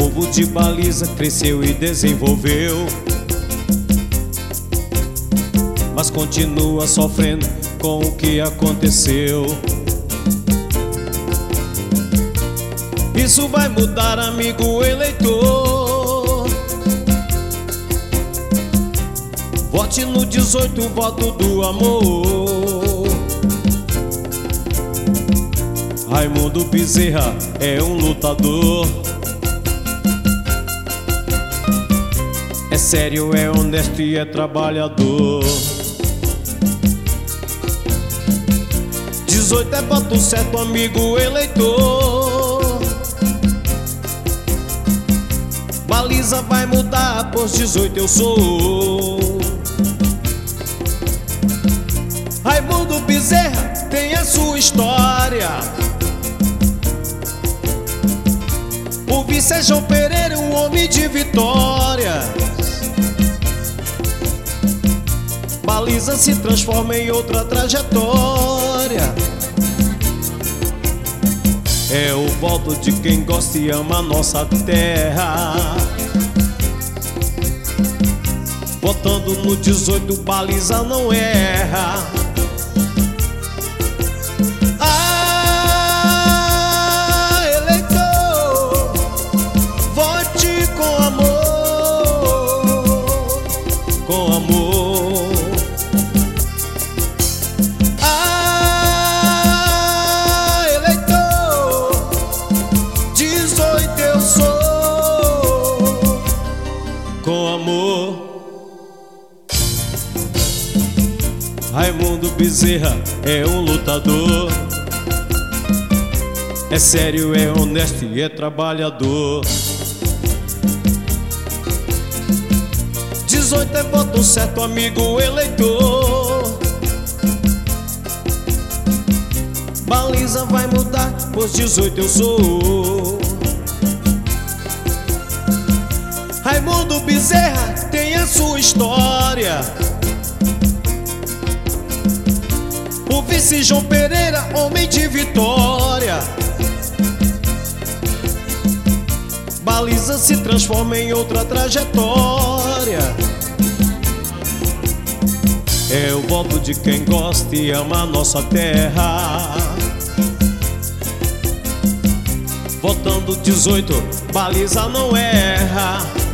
povo de Baliza cresceu e desenvolveu, mas continua sofrendo com o que aconteceu. Isso vai mudar, amigo eleitor. Vote no 18, voto do amor. Raimundo Bezerra é um lutador. É sério, é honesto e é trabalhador. 18 é voto certo, amigo eleitor. Baliza vai mudar, pois 18 eu sou. Raimundo Bezerra tem a sua história. O vice é João Pereira, um homem de vitória. Baliza se transforma em outra trajetória. É o voto de quem gosta e ama a nossa terra. Votando no 18, Baliza não erra. Ah, eleitor, vote com amor, com amor. Ah, eleitor, 18 eu sou, com amor. Raimundo Bezerra é um lutador. É sério, é honesto e é trabalhador. 18 é voto certo, amigo eleitor. Baliza vai mudar, pois 18 eu sou. Raimundo Bezerra tem a sua história. O vice João Pereira, homem de vitória. Baliza se transforma em outra trajetória. É o voto de quem gosta e ama a nossa terra. Votando 18, Baliza não erra.